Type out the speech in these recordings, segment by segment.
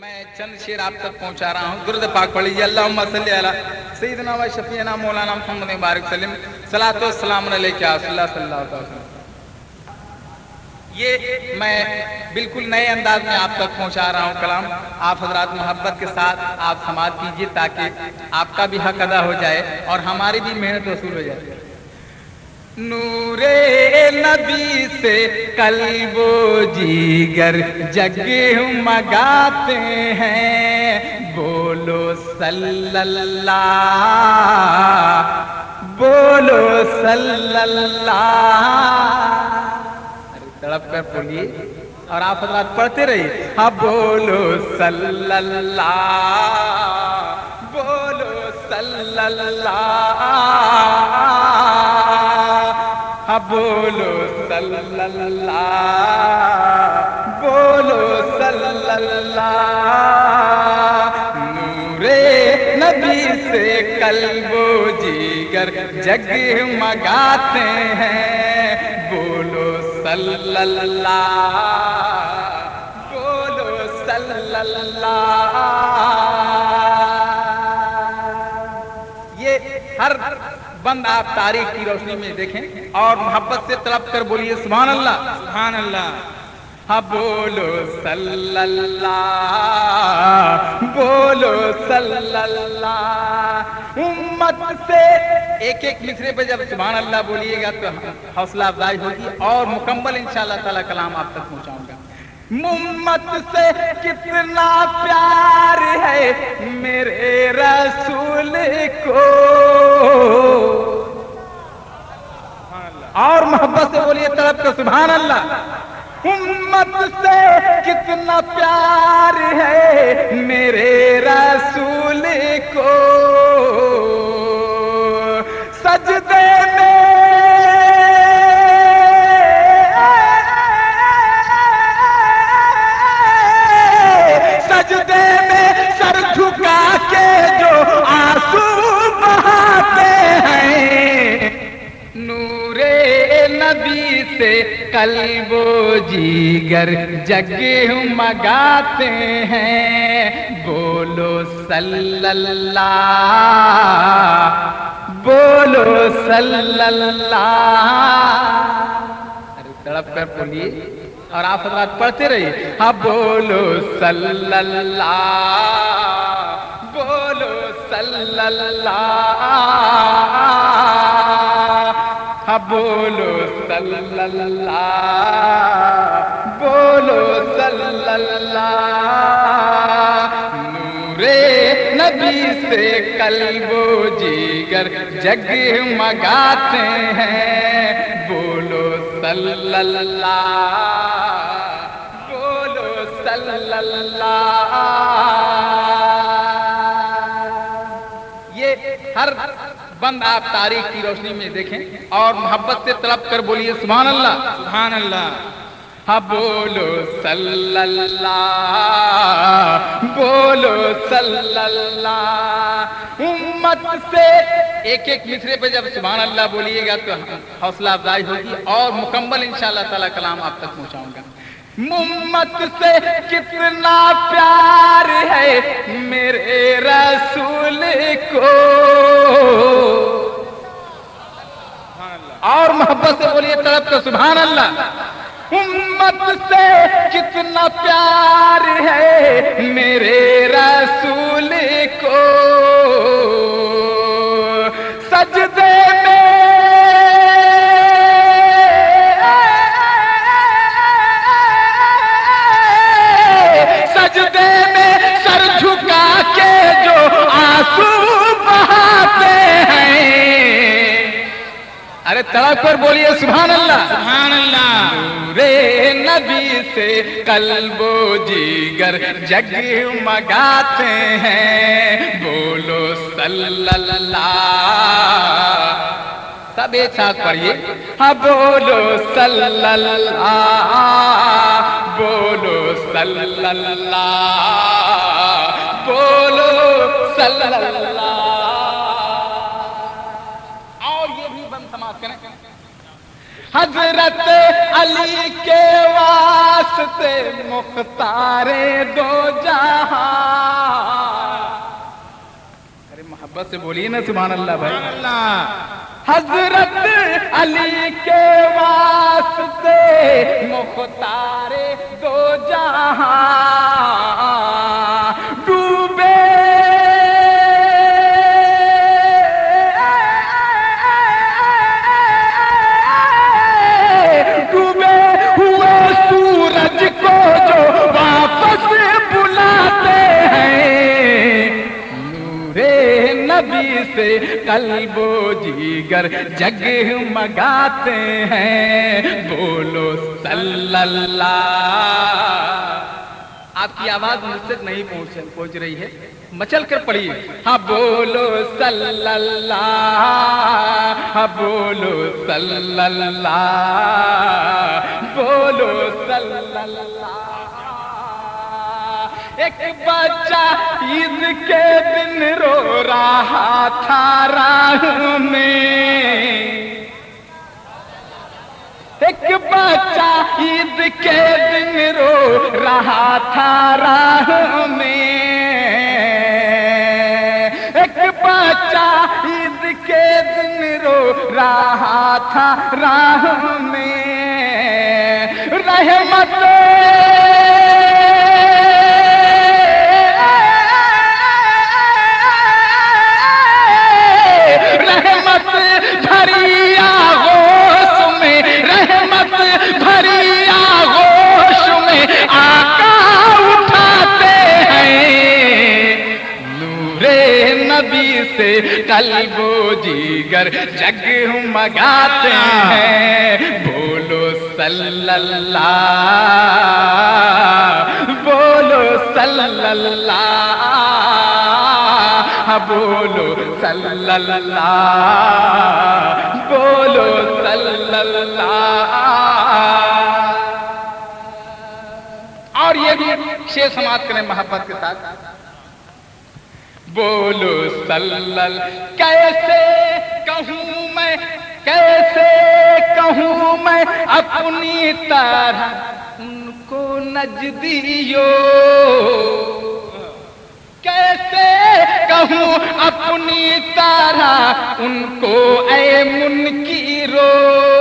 میں چند شعر آپ تک پہنچا رہا ہوں. درود پاک پڑھ لیجیے. اللہم صلی علی سیدنا و شفیعنا مولانا محمد مبارک وسلم. صلاۃ و سلام علیک یا رسول اللہ صلی اللہ علیہ وسلم. یہ میں بالکل نئے انداز میں آپ تک پہنچا رہا ہوں کلام. آپ حضرات محبت کے ساتھ آپ سماعت کیجیے تاکہ آپ کا بھی حق ادا ہو جائے اور ہماری بھی محنت وصول ہو جائے. نور نبی سے قلب و جیگر جگمگاتے ہیں. بولو صلی اللہ، بولو صلی اللہ. تڑپ کر بولیے اور آپ حضرات پڑھتے رہیے. ہاں بولو صلی اللہ، بولو صلی اللہ، بولو صلی اللہ، بولو صلی اللہ. نور نبی سے قلب و جیگر جگمگاتے ہیں. بولو صلی اللہ، بولو صلی اللہ. یہ ہر بند آپ تاریخ کی روشنی میں دیکھیں اور محبت سے تڑپ کر بولیے سبحان اللہ، سبحان اللہ. ہاں بولو صلی اللہ، بولو صلی اللہ. امت سے ایک ایک مصرے پہ جب سبحان اللہ بولیے گا تو حوصلہ افزائی ہوگی اور مکمل انشاءاللہ تعالی کلام آپ تک پہنچاؤں گا. امت سے کتنا پیار ہے میرے رسول کو، اور محبت سے بولیے طرف کا سبحان اللہ. امت سے کتنا پیار ہے میرے رسول کو. سجدے میں سجدے میں سر جھکا کے جو آنسو بہاتے ہیں. نور نبی سے قلب و جیگر جگمگاتے ہیں. بولو صلی اللہ، بولو صلی اللہ. ارے تڑپ کر بولیے اور آپ حضرات پڑھتے رہیے. ہاں بولو صلی اللہ، بولو صلی اللہ، ہاں بولو صلی اللہ، بولو صلی اللہ. نور نبی سے قلب و جیگر جگمگاتے ہیں. بولو صلی اللہ، بولو صلی اللہ. یہ ہر بند آپ تاریخ کی روشنی میں دیکھیں اور محبت سے تڑپ کر بولیے سبحان اللہ، سبحان اللہ. ہاں بولو صلی اللہ، بولو صلی اللہ. امت سے ایک ایک مصرے پہ جب سبحان اللہ بولیے گا تو حوصلہ افزائی ہوگی اور مکمل انشاءاللہ تعالی کلام آپ تک پہنچاؤں گا. امت سے کتنا پیار ہے میرے رسول کو، اور محبت سے بولیے طرف کا سبحان اللہ. امت سے کتنا پیار ہے میرے رسول کو. سجدے میں سجدے میں سر جھکا کے جو آنسو بہاتے ہیں. ارے تڑپ کر بولیے سبحان اللہ، سبحان اللہ. نور نبی سے قلب و جیگر جگمگاتے ہیں. بولو صلی اللہ. سب ایک ساتھ پڑھیے. ہاں بولو صلی اللہ، بولو صلی اللہ، بولو صلی اللہ. اور یہ بھی بند سماعت کریں. حضرت علی کے واسطے مختار دو جہاں मोहब्बत से बोलिए ना सुभान अल्लाह भाई। सुभान अल्लाह। हजरत अली के वास्ते मुख्तारे दो जहां डूबे डूबे हुए सूरज को जो वापस बुलाते हैं, नूरे नबी से कल्बो जिगर जगमगाते हैं, बोलो सल्लल्लाह। आपकी आवाज मुझ तक नहीं पहुंच रही है, मचल कर पढ़िए। हाँ बोलो सल्लल्लाह, हाँ बोलो सल्लल्लाह, बोलो सल्लल्लाह। एक बच्चा ईद के दिन रो रहा था राह में, एक बच्चा ईद के दिन रो रहा था राह में, एक बच्चा ईद के दिन रो रहा था राह में, रहमत भरी आगोश में, रहमत भरी आगोश में आका उठाते हैं, नूरे नबी से कल्बो जिगर जगमगाते हैं, बोलो सल्लल्लाह, बोलो सल्लल्लाह, बोलो सल्लल्लाह, बोलो सल्लल्लाह। और ये भी शेर समाप्त करें मोहब्बत के साथ। बोलो सल्लल्लाह, कैसे कहूँ मैं, कैसे कहूँ मैं अपनी तरह उनको नजदियो, कैसे कहूँ अपनी तरह उनको ऐ मुनकीरो,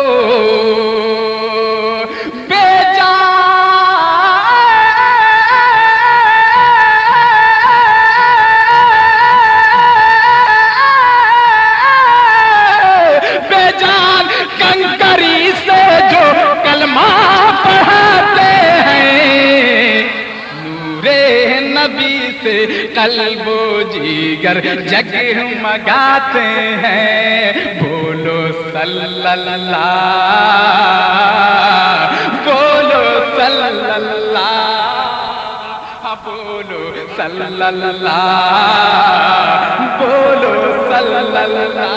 बेजान कंकरी से जो कलमा पढ़ाते हैं, नूरे नबी से कल्बो जिगर जगमगाते हैं, बोलो सल्लल्लाह, बोलो सल्लल्लाह, बोलो सल्लल्लाह, बोलो सल्लल्लाह।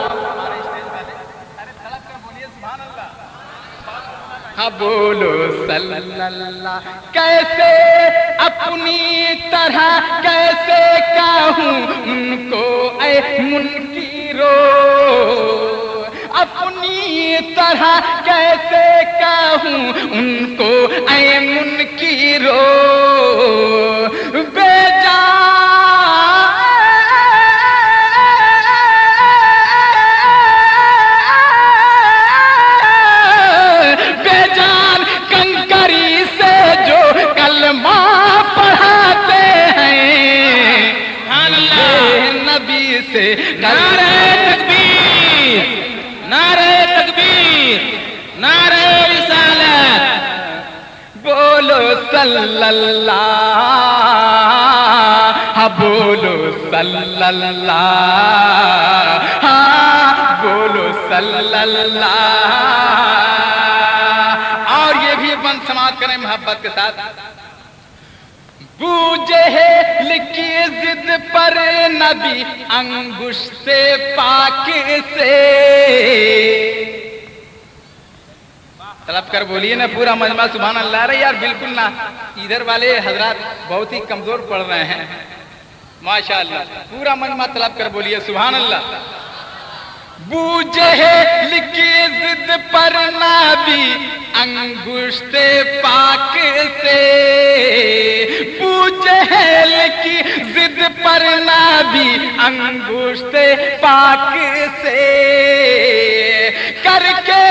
बोलो सल्लल्लाह, कैसे अपनी तरह कैसे कहूँ उनको ऐ मुनकीरो, अपनी तरह कैसे कहूँ उनको ऐ मुनकीरो, बेजान कंकरी से जो कलमा पढ़ाते हैं, नबी से नारे तकबीर, नारे तकबीर, नारे रिसालत, बोलो सल्लल्लाह, बोलो सल्लल्लाह, बोलो सल्लल्लाह। और ये भी बंद समाप्त करें मोहब्बत के साथ। बूझे लिखी जिद पर नबी अंगुष्ते पाक से, तलब कर बोलिए ना पूरा मजमा सुभान अल्लाह। रे यार बिल्कुल ना, इधर वाले हजरात बहुत ही कमजोर पढ़ रहे हैं माशाअल्लाह। पूरा मजमा तलब कर बोलिए सुभान अल्लाह। बूझे लिखी जिद पर नबी अंगुष्ते पाक से, बूझे کی ضد پر نہ بھی انگشت پاک سے کر کے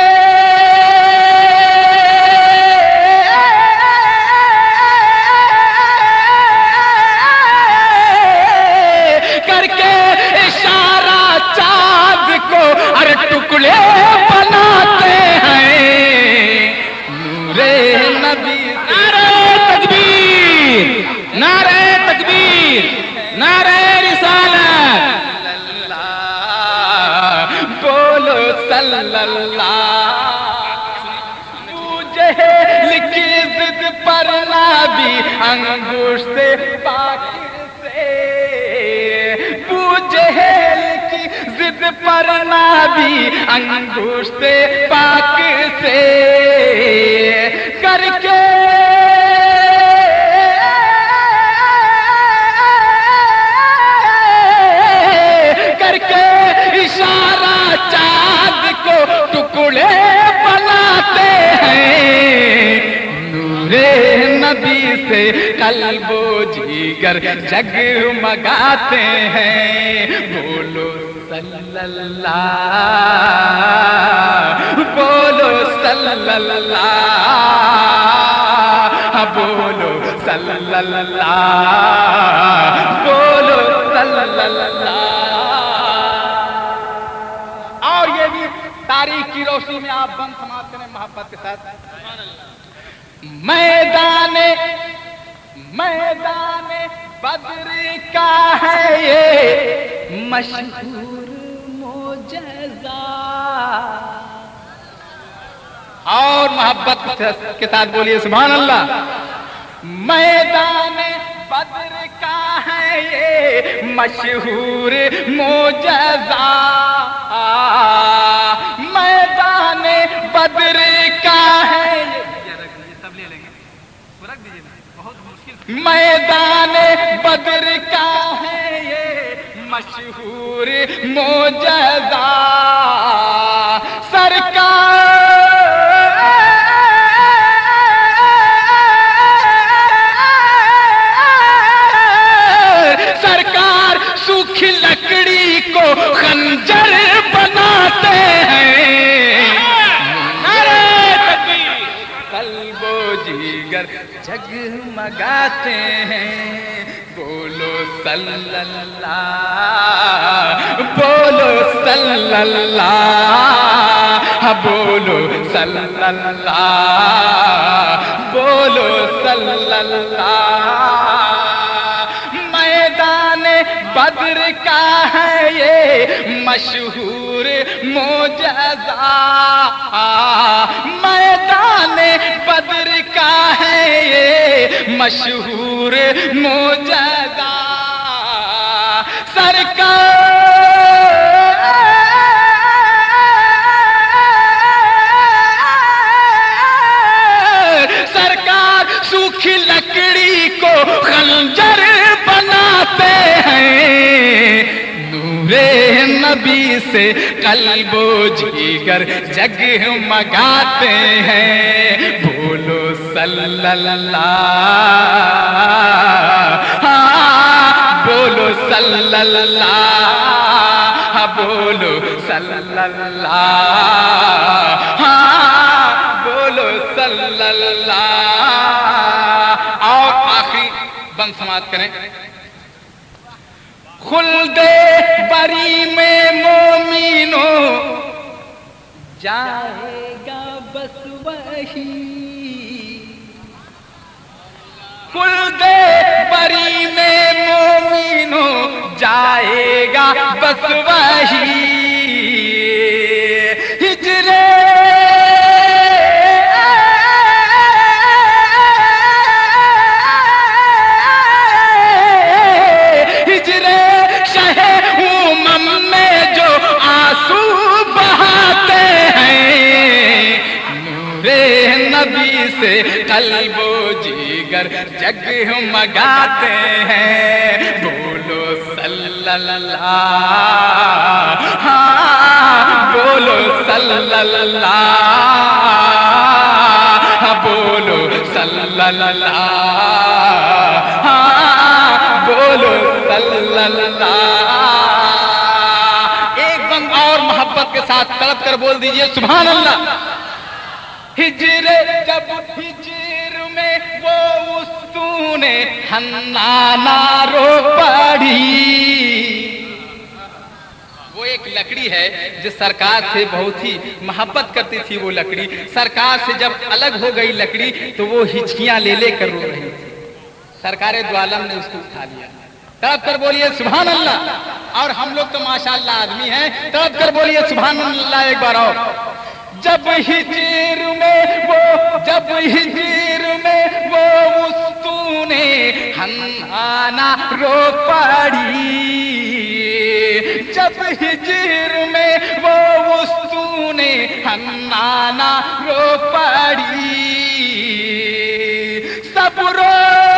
اشارہ چاند کو ہر ٹکڑے بناتے ہیں نور نبی. نعرہ تکبیر، نعرہ تکبیر، نعرہ رسالت. بولو صلی اللہ. جہل کی ضد پر نہ بھی انگشت پاک سے جہل کی ضد پر نہ بھی انگشت پاک سے کر کے اشارہ چاند کو ٹکڑے بناتے ہیں نور نبی سے قلب و جگر جگمگاتے ہیں. بولو صلی اللہ، بولو صلی اللہ، بولو صلی اللہ، بولو صلی اللہ. اور یہ بھی تاریخ کی روشنی میں آپ بند سماعت کریں محبت کے ساتھ. میدان بدر کا ہے یہ مشہور معجزہ. اور محبت کے ساتھ بولیے سبحان اللہ. میدان بدر کا ہے یہ مشہور معجزہ. میدان بدر کا ہے میدان بدر کا ہے یہ مشہور معجزہ. سرکار سوکھی لکڑی کو خنجر بناتے ہیں. قلب و جگر جگمگاتے ہیں. بولو صلی اللہ، بولو صلی اللہ، بولو صلی اللہ، بولو صلی اللہ. میدان بدر کا ہے یہ مشہور معجزہ. میدان بدر کا ہے یہ مشہور معجزہ. سرکار سوکھی لکڑی کو خنجر بناتے ہیں. نور نبی سے قلب و جگر جگمگاتے ہیں. بولو صلی اللہ، بولو صلی اللہ، بولو صلی اللہ، بولو صلی اللہ. اور آخری بند سماعت کریں. خلد بری میں مومنوں جائے گا بس وہی. خلد بری میں مومنوں جائے گا بس وہی. سے قلب و جگر جگمگاتے ہیں. بولو صلی اللہ، بولو صلی اللہ، بولو صلی اللہ. सल्लल्लाह। एक बंद और मोहब्बत के साथ तड़प कर बोल दीजिए सुभान अल्लाह। हिजरे जब हिजर में वो उस्तूने हन्नाना रो पड़ी। वो एक लकड़ी है जो सरकार से बहुत ही मोहब्बत करती थी। वो लकड़ी सरकार से जब अलग हो गई लकड़ी तो वो हिचकियां ले लेकर रो रही थी। सरकार दो आलम ने उसको उठा लिया। तड़प कर बोलिए सुभान अल्लाह। और हम लोग तो माशाअल्लाह आदमी हैं, तड़प कर बोलिए सुभान अल्लाह एक बार और। जब हिजर में वो उस्तूने हन्नाना रो पड़ी। जब हिजर में वो उस्तूने हन्नाना रो पड़ी। सब रो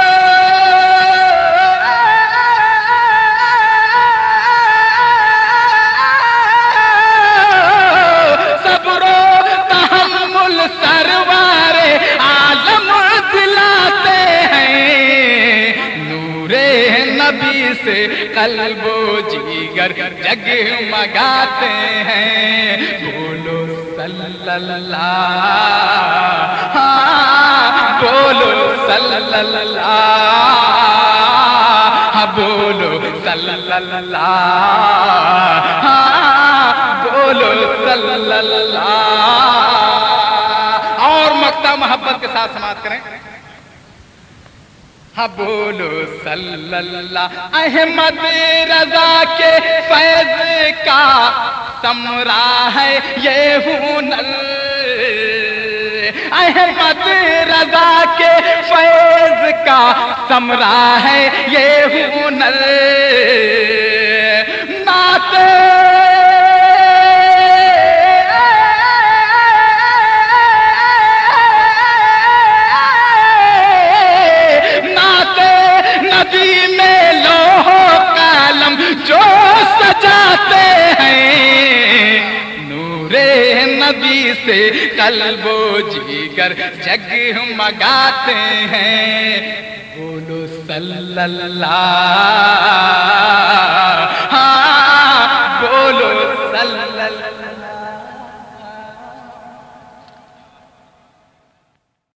सरवारे आलम दिलाते हैं। नूरे नबी से कल्बो जिगर जगमगाते हैं। बोलो सल्लल्लाह, बोलो सल्लल्लाह, बोलो सल्लल्लाह, बोलो सल्लल्लाह। मोहब्बत के साथ समाप्त करें। हाँ बोलो सल्लल्लाह। अहमद रजा के फैज का समरा है ये हुनर। अहमद रजा के फैज का समरा है ये हुनर। नाते नदी में लोहो कालम जो सजाते हैं। नूरे नबी से कल्बो जिगर जगमगाते हैं। बोलो सल्लल्लाह,